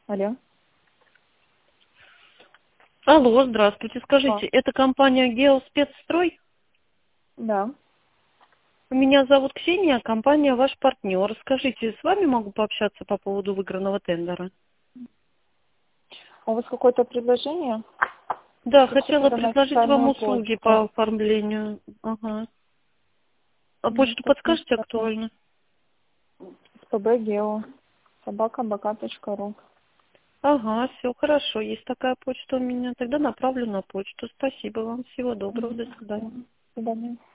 Алло. Алло, здравствуйте. А, Скажите, это компания Геоспецстрой? да. Меня зовут Ксения, компания ваш партнер. Скажите, с вами могу пообщаться по поводу выигранного тендера? А у вас какое-то предложение? Да, хотела Приходите на предложить вам официальную услуги по почту. оформлению. Ага. А почту Так, подскажете актуально? СПБ-гео. собакабк.ру. Ага, все хорошо. Есть такая почта у меня. Тогда направлю на почту. Спасибо вам. Всего доброго. До свидания. До свидания.